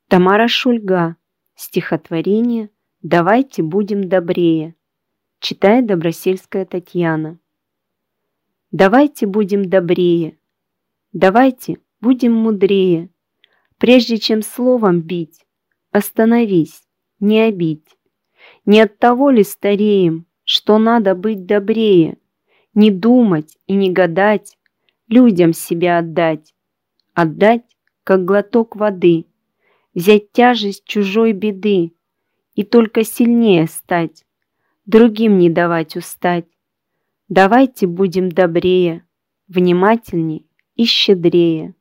Тамара Шульга. Стихотворение «Давайте будем добрее». Читает Добросельская Татьяна. Давайте будем добрее, давайте будем мудрее. Прежде чем словом бить, остановись, не обидь. Не от того ли стареем, что надо быть добрее, не думать и не гадать, людям себя отдать. Отдать, как глоток воды, взять тяжесть чужой беды и только сильнее стать, другим не давать устать. Давайте будем добрее, внимательней и щедрее.